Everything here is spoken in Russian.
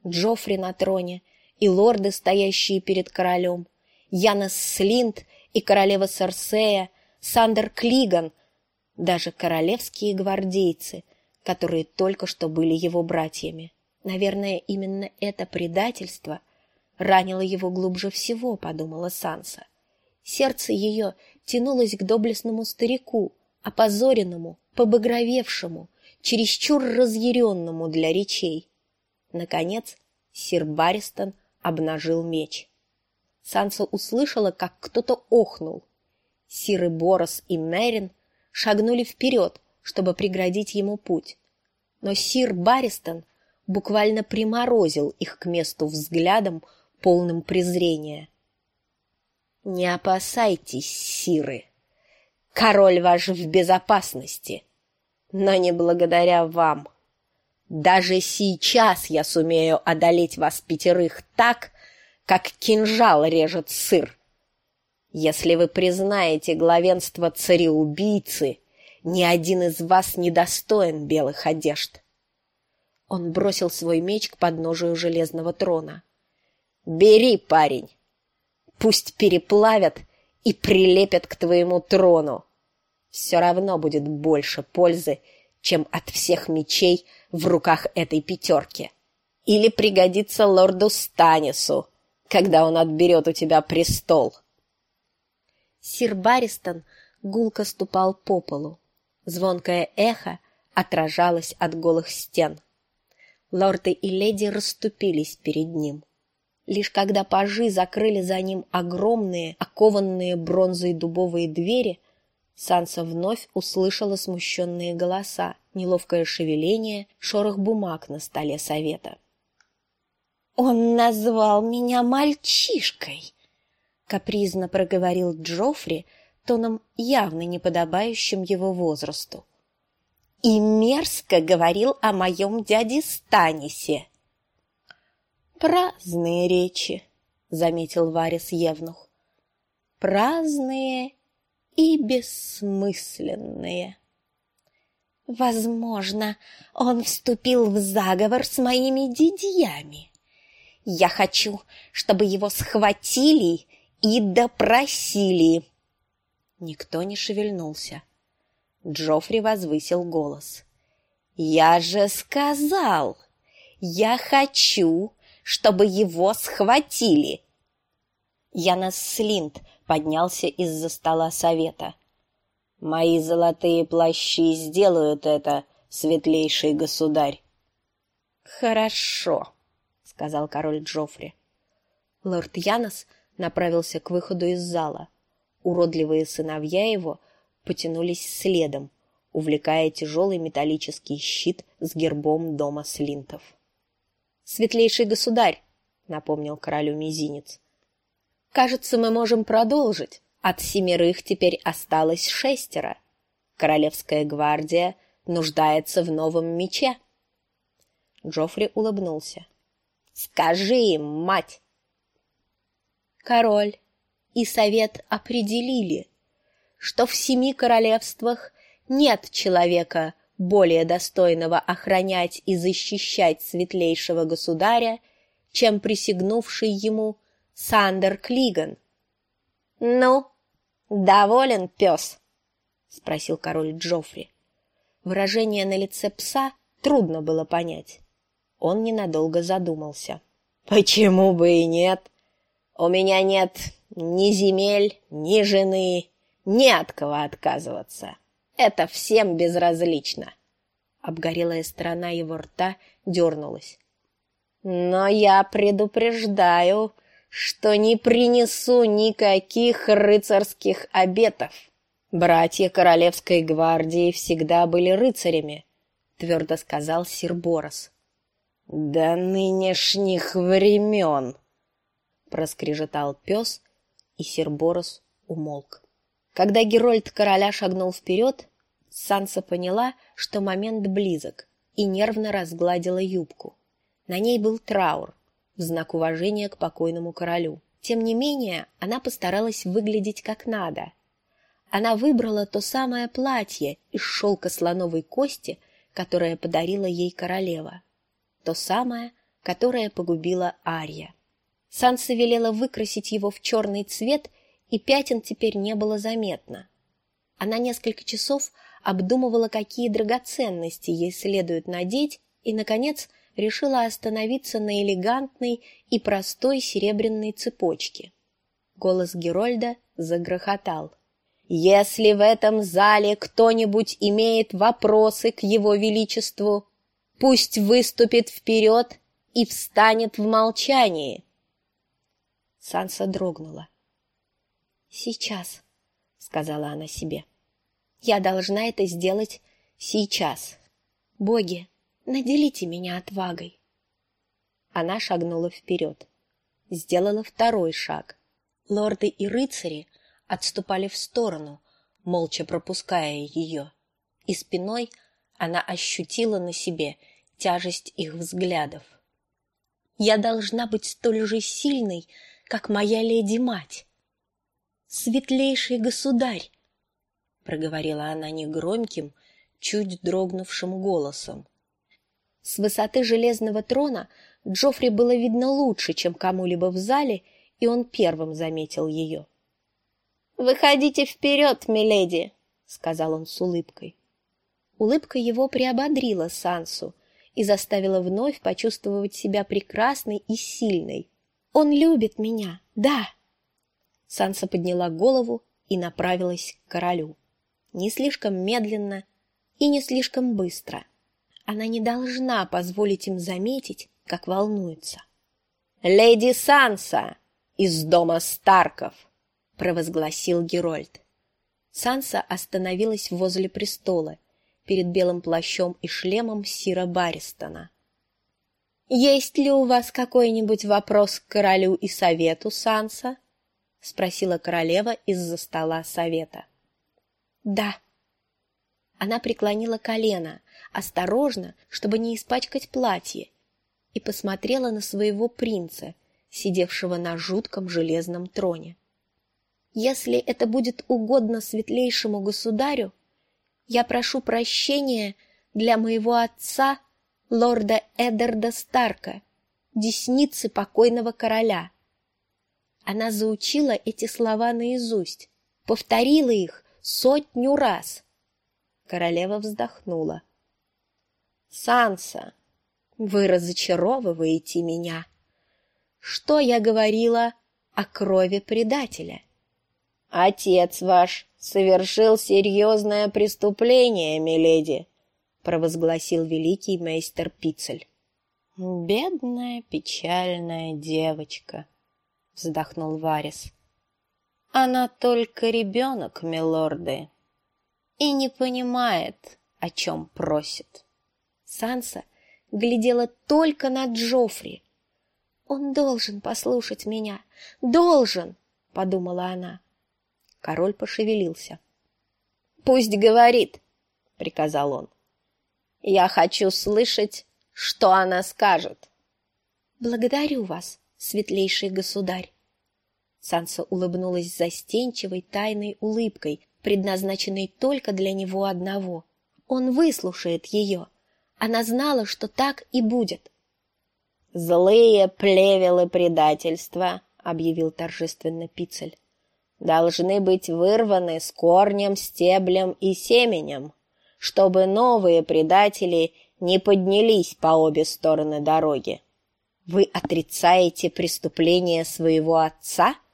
Джоффри на троне и лорды, стоящие перед королем, Яннес Слинт и королева Серсея, Сандер Клиган, даже королевские гвардейцы, которые только что были его братьями. Наверное, именно это предательство ранило его глубже всего, подумала Санса. Сердце ее тянулось к доблестному старику, опозоренному, побагровевшему, чересчур разъяренному для речей. Наконец, сир Барристон обнажил меч. Санса услышала, как кто-то охнул. Сиры Борос и Мерин шагнули вперед, чтобы преградить ему путь. Но сир Барристон буквально приморозил их к месту взглядом, полным презрения. «Не опасайтесь, сиры. Король ваш в безопасности, но не благодаря вам. Даже сейчас я сумею одолеть вас 5 так, как кинжал режет сыр. Если вы признаете главенство цареубийцы, ни один из вас не достоин белых одежд». Он бросил свой меч к подножию железного трона. «Бери, парень! Пусть переплавят и прилепят к твоему трону. Все равно будет больше пользы, чем от всех мечей в руках этой 5. Или пригодится лорду Станису, когда он отберет у тебя престол». Сир Барристон гулко ступал по полу. Звонкое эхо отражалось от голых стен. Лорды и леди расступились перед ним. Лишь когда пажи закрыли за ним огромные, окованные бронзой дубовые двери, Санса вновь услышала смущенные голоса, неловкое шевеление, шорох бумаг на столе совета. «Он назвал меня мальчишкой!» — капризно проговорил Джоффри тоном явно неподобающим его возрасту. «И мерзко говорил о моем дяде Станисе». «Праздные речи», — заметил Варис Евнух. «Праздные и бессмысленные». «Возможно, он вступил в заговор с моими дядьями. Я хочу, чтобы его схватили и допросили». Никто не шевельнулся. Джоффри возвысил голос. «Я же сказал, я хочу, чтобы его схватили». Яннес Слинт поднялся из-за стола совета. «Мои золотые плащи сделают это, светлейший государь». «Хорошо», — сказал король Джоффри. Лорд Яннес направился к выходу из зала. Уродливые сыновья его потянулись следом, увлекая тяжелый металлический щит с гербом дома Слинтов. «Светлейший государь», — напомнил королю мизинец, — «кажется, мы можем продолжить. От 7 теперь осталось 6. Королевская гвардия нуждается в новом мече». Джоффри улыбнулся. «Скажи им, мать!» Король и совет определили, что в 7 королевствах нет человека, более достойного охранять и защищать светлейшего государя, чем присягнувший ему Сандер Клиган. «Ну, доволен, пес?» — спросил король Джоффри. Выражение на лице пса трудно было понять. Он ненадолго задумался. «Почему бы и нет? У меня нет ни земель, ни жены, ни от кого отказываться. Это всем безразлично». Обгорелая сторона его рта дернулась. «Но я предупреждаю, что не принесу никаких рыцарских обетов. Братья Королевской гвардии всегда были рыцарями», — твердо сказал сир Борос. «До нынешних времен», — проскрежетал пес, и сир Борос умолк. Когда Герольд короля шагнул вперед, Санса поняла, что момент близок, и нервно разгладила юбку. На ней был траур, в знак уважения к покойному королю. Тем не менее, она постаралась выглядеть как надо. Она выбрала то самое платье из шелка слоновой кости, которое подарила ей королева. То самое, которое погубила Арья. Санса велела выкрасить его в черный цвет, и пятен теперь не было заметно. Она несколько часов обдумывала, какие драгоценности ей следует надеть, и, наконец, решила остановиться на элегантной и простой серебряной цепочке. Голос Герольда загрохотал. «Если в этом зале кто-нибудь имеет вопросы к его величеству, пусть выступит вперед и встанет в молчании». Санса дрогнула. «Сейчас», — сказала она себе. «Я должна это сделать сейчас. Боги, наделите меня отвагой». Она шагнула вперед. Сделала второй шаг. Лорды и рыцари отступали в сторону, молча пропуская ее, и спиной она ощутила на себе тяжесть их взглядов. «Я должна быть столь же сильной, как моя леди-мать. Светлейший государь!» — проговорила она негромким, чуть дрогнувшим голосом. С высоты железного трона Джоффри было видно лучше, чем кому-либо в зале, и он первым заметил ее. «Выходите вперед, миледи!» — сказал он с улыбкой. Улыбка его приободрила Сансу и заставила вновь почувствовать себя прекрасной и сильной. «Он любит меня, да!» Санса подняла голову и направилась к королю. Не слишком медленно и не слишком быстро. Она не должна позволить им заметить, как волнуется. «Леди Санса из дома Старков!» — провозгласил Герольд. Санса остановилась возле престола, перед белым плащом и шлемом сира Барристона. «Есть ли у вас какой-нибудь вопрос к королю и совету, Санса?» — спросила королева из-за стола совета. «Да». Она преклонила колено, осторожно, чтобы не испачкать платье, и посмотрела на своего принца, сидевшего на жутком железном троне. «Если это будет угодно светлейшему государю, я прошу прощения для моего отца, лорда Эддарда Старка, десницы покойного короля». Она заучила эти слова наизусть, повторила их 100 раз. Королева вздохнула. «Санса, вы разочаровываете меня. Что я говорила о крови предателя? Отец ваш совершил серьезное преступление, миледи», — провозгласил великий мейстер Пицель. «Бедная, печальная девочка», — вздохнул Варис. «Она только ребенок, милорды, и не понимает, о чем просит». Санса глядела только на Джоффри. «Он должен послушать меня, должен», — подумала она. Король пошевелился. «Пусть говорит», — приказал он. «Я хочу слышать, что она скажет». «Благодарю вас, светлейший государь». Санса улыбнулась застенчивой тайной улыбкой, предназначенной только для него одного. Он выслушает ее. Она знала, что так и будет. «Злые плевелы предательства», — объявил торжественно Пицель, «должны быть вырваны с корнем, стеблем и семенем, чтобы новые предатели не поднялись по обе стороны дороги. Вы отрицаете преступление своего отца?»